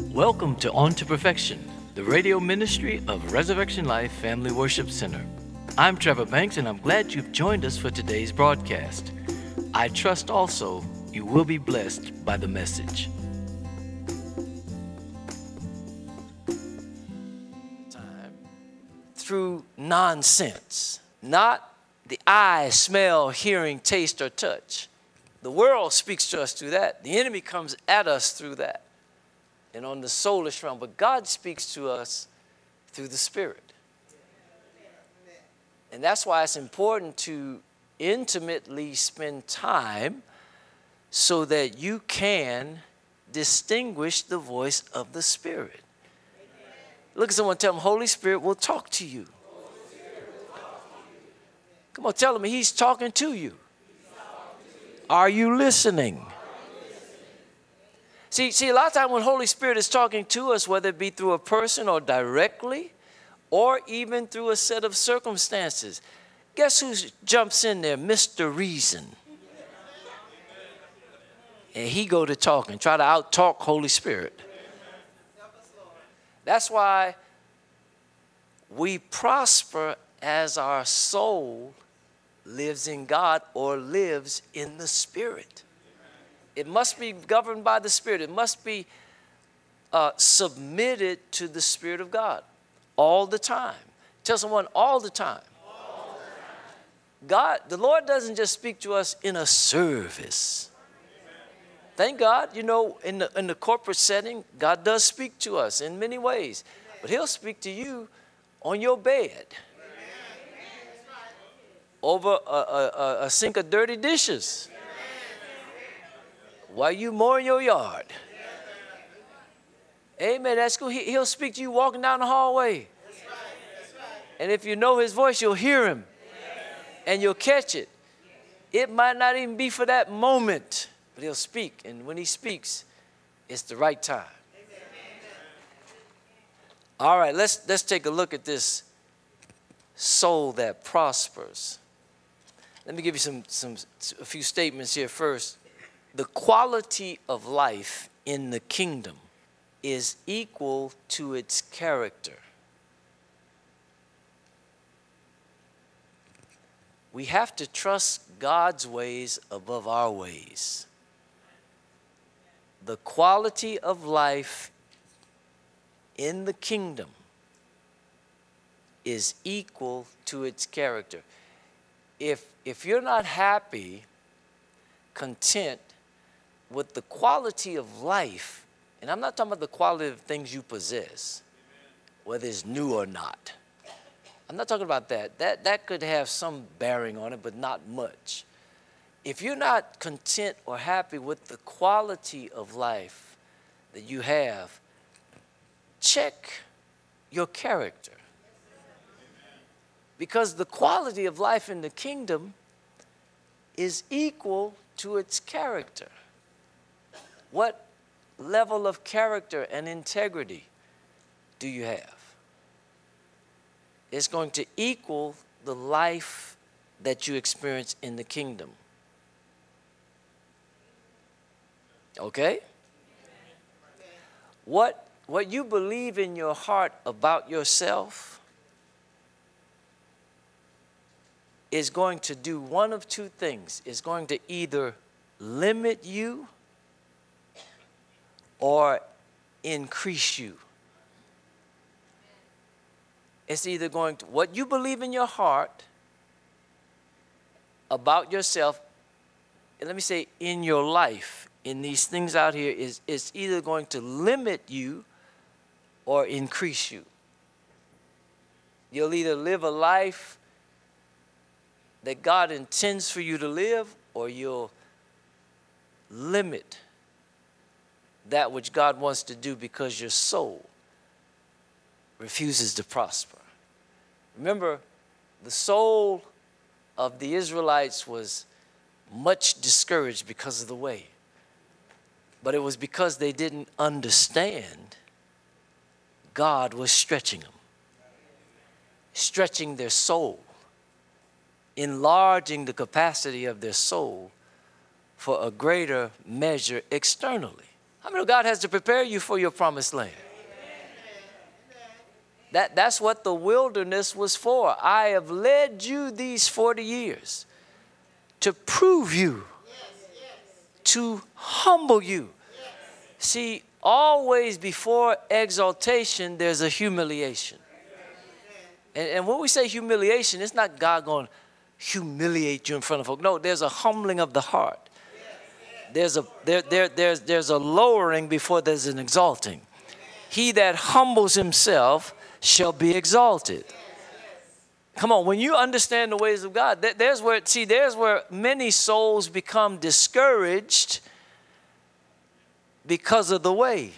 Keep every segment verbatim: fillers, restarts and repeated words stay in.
Welcome to On to Perfection, the radio ministry of Resurrection Life Family Worship Center. I'm Trevor Banks, and I'm glad you've joined us for today's broadcast. I trust also you will be blessed by the message. Time through nonsense, not the eye, smell, hearing, taste, or touch. The world speaks to us through that. The enemy comes at us through that and on the soulish realm. But God speaks to us through the Spirit. And that's why it's important to intimately spend time so that you can distinguish the voice of the Spirit. Look at someone, tell them, Holy Spirit will talk to you. Come on, tell him he's talking to you. Are you listening? See, see, a lot of times when Holy Spirit is talking to us, whether it be through a person or directly, or even through a set of circumstances, guess who jumps in there? Mister Reason. And he go to talk and try to out-talk Holy Spirit. That's why we prosper as our soul lives in God or lives in the Spirit. It must be governed by the Spirit. It must be uh, submitted to the Spirit of God all the time. Tell someone, all the time. All the time. God, the Lord doesn't just speak to us in a service. Thank God, you know, in the, in the corporate setting, God does speak to us in many ways. But he'll speak to you on your bed over a, a, a sink of dirty dishes while you mowing your yard. Amen. That's cool. He, he'll speak to you walking down the hallway. And if you know his voice, you'll hear him. And you'll catch it. It might not even be for that moment, but he'll speak. And when he speaks, it's the right time. All right, let's, let's take a look at this soul that prospers. Let me give you some, some, a few statements here first. The quality of life in the kingdom is equal to its character. We have to trust God's ways above our ways. The quality of life in the kingdom is equal to its character. If, if you're not happy, content with the quality of life, and I'm not talking about the quality of things you possess, whether it's new or not. I'm not talking about that. That, that could have some bearing on it, but not much. If you're not content or happy with the quality of life that you have, check your character. Because the quality of life in the kingdom is equal to its character. What level of character and integrity do you have? It's going to equal the life that you experience in the kingdom. Okay? What, what you believe in your heart about yourself is going to do one of two things. It's going to either limit you or increase you. It's either going to, what you believe in your heart about yourself, and let me say in your life, in these things out here, is it's either going to limit you or increase you. You'll either live a life that God intends for you to live, or you'll limit that which God wants to do because your soul refuses to prosper. Remember, the soul of the Israelites was much discouraged because of the way. But it was because they didn't understand God was stretching them, stretching their soul, enlarging the capacity of their soul for a greater measure externally. How many know God has to prepare you for your promised land? That, that's what the wilderness was for. I have led you these forty years to prove you, to humble you. See, always before exaltation, there's a humiliation. And, and when we say humiliation, it's not God going to humiliate you in front of folk. No, there's a humbling of the heart. There's a, there, there, there's, there's a lowering before there's an exalting. He that humbles himself shall be exalted. Come on, when you understand the ways of God, there's where, see, there's where many souls become discouraged because of the way.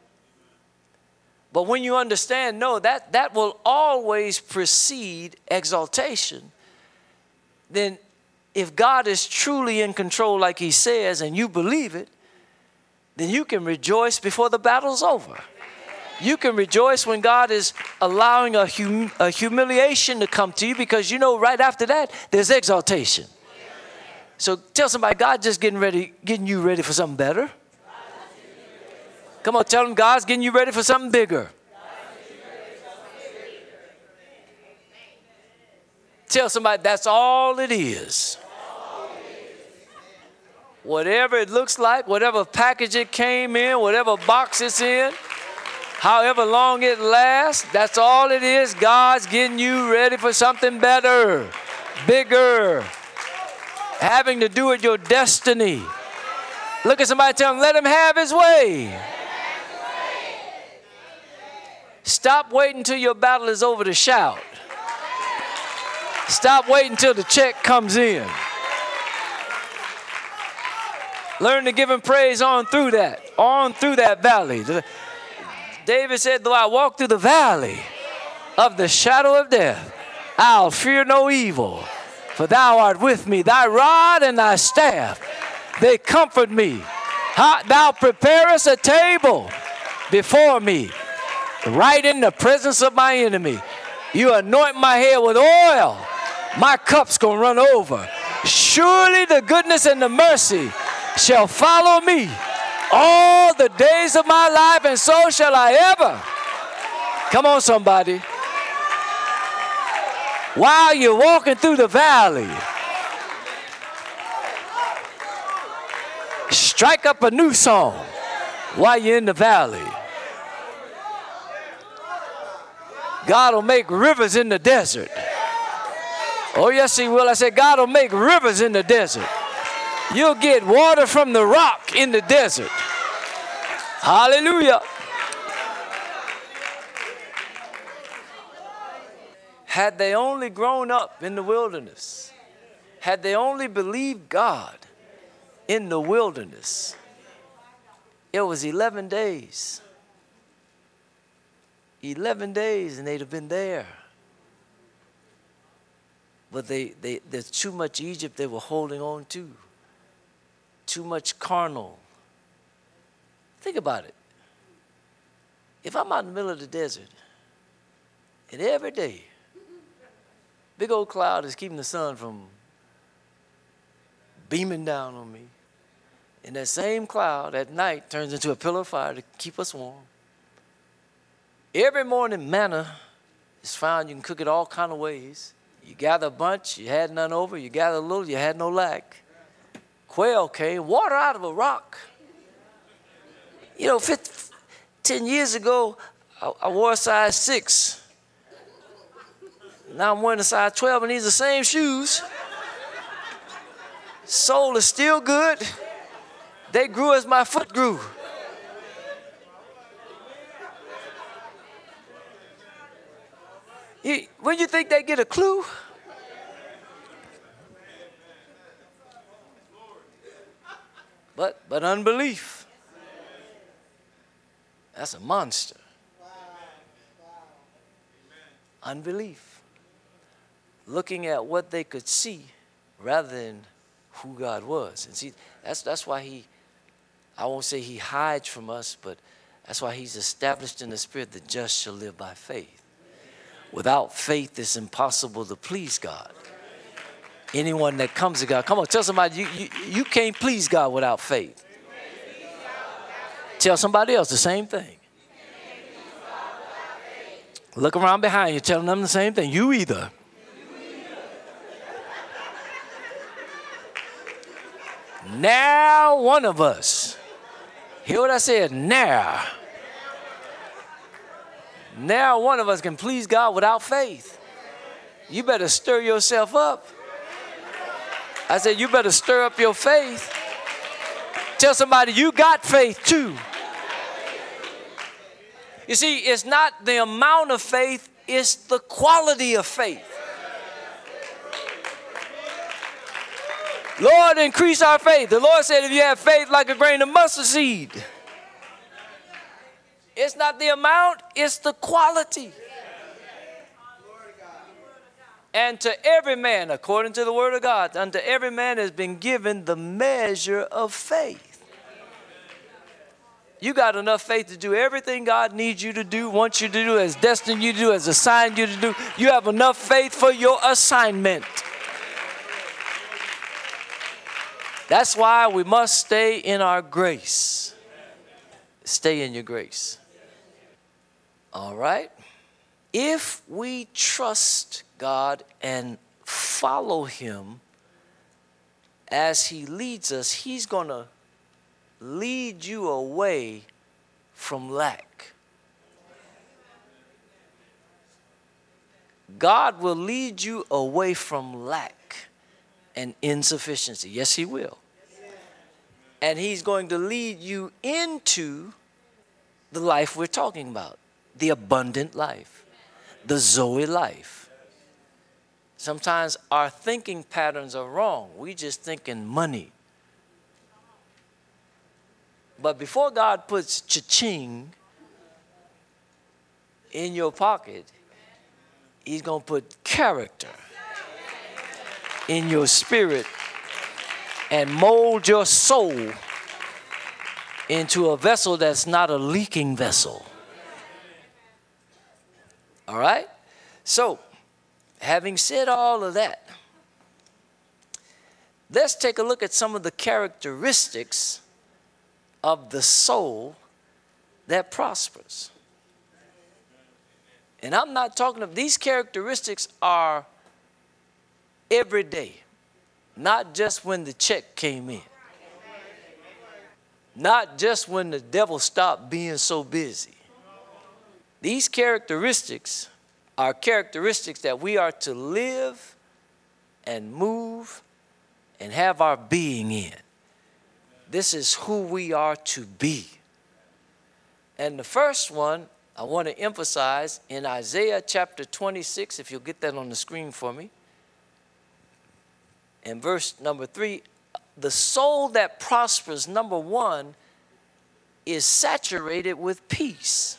But when you understand, no, that, that will always precede exaltation. Then if God is truly in control like he says, and you believe it, then you can rejoice before the battle's over. You can rejoice when God is allowing a, hum, a humiliation to come to you, because you know right after that, there's exaltation. So tell somebody, God just getting ready, getting you ready for something better. Come on, tell them God's getting you ready for something bigger. Tell somebody that's all it is. Whatever it looks like, whatever package it came in, whatever box it's in, however long it lasts, that's all it is. God's getting you ready for something better, bigger, having to do with your destiny. Look at somebody, tell him, let him have his way. Stop waiting until your battle is over to shout. Stop waiting until the check comes in. Learn to give him praise on through that, on through that valley. David said, though I walk through the valley of the shadow of death, I'll fear no evil, for thou art with me. Thy rod and thy staff, they comfort me. Thou preparest a table before me, right in the presence of my enemy. You anoint my head with oil. My cup's going to run over. Surely the goodness and the mercy shall follow me all the days of my life, and so shall I ever. Come on, somebody. While you're walking through the valley, strike up a new song while you're in the valley. God will make rivers in the desert. Oh, yes, he will. I said, God will make rivers in the desert. You'll get water from the rock in the desert. Hallelujah. Had they only grown up in the wilderness, had they only believed God in the wilderness, it was eleven days. eleven days and they'd have been there. But they, they, there's too much Egypt they were holding on to. Too much carnal. Think about it. If I'm out in the middle of the desert, and every day, big old cloud is keeping the sun from beaming down on me, and that same cloud at night turns into a pillar of fire to keep us warm. Every morning, manna is found. You can cook it all kind of ways. You gather a bunch, you had none over. You gather a little, you had no lack. Quail came, water out of a rock. You know, fifty, ten years ago, I, I wore a size six. Now I'm wearing a size twelve, and these are the same shoes. Sole is still good. They grew as my foot grew. You, when you think they get a clue? But, but unbelief, that's a monster. Unbelief. Looking at what they could see rather than who God was. And see, that's, that's why he, I won't say he hides from us, but that's why he's established in the spirit, the just shall live by faith. Without faith, it's impossible to please God. Anyone that comes to God, come on, tell somebody, you, you, you can't please God without faith. Tell somebody else the same thing. Look around behind you, telling them the same thing. You either. Now one of us. Hear what I said? Now. Now one of us can please God without faith. You better stir yourself up. I said, you better stir up your faith. Tell somebody you got faith too. You see, it's not the amount of faith, it's the quality of faith. Lord, increase our faith. The Lord said if you have faith like a grain of mustard seed. It's not the amount, it's the quality. And to every man, according to the word of God, unto every man has been given the measure of faith. You got enough faith to do everything God needs you to do, wants you to do, has destined you to do, has assigned you to do. You have enough faith for your assignment. That's why we must stay in our grace. Stay in your grace. All right? If we trust God and follow him as he leads us, he's going to lead you away from lack. God will lead you away from lack and insufficiency. Yes, he will. And he's going to lead you into the life we're talking about, the abundant life, the Zoe life. Sometimes our thinking patterns are wrong. We just think in money. But before God puts cha-ching in your pocket, he's going to put character in your spirit and mold your soul into a vessel that's not a leaking vessel. All right? So, having said all of that, let's take a look at some of the characteristics of the soul that prospers. And I'm not talking of, these characteristics are every day, not just when the check came in, not just when the devil stopped being so busy. These characteristics are characteristics that we are to live and move and have our being in. This is who we are to be. And the first one I want to emphasize in Isaiah chapter twenty-six, if you'll get that on the screen for me. In verse number three, the soul that prospers, number one, is saturated with peace.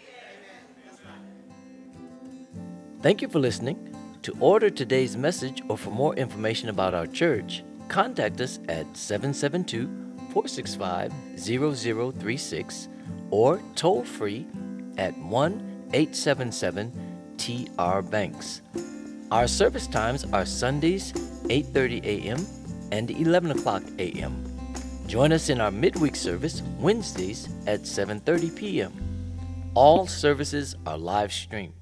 Thank you for listening. To order today's message or for more information about our church, contact us at seven seven two, four six five, zero zero three six or toll free at one eight seven seven T R Banks. Our service times are Sundays eight thirty a m and eleven o'clock a m Join us in our midweek service Wednesdays at seven thirty p m All services are live streamed.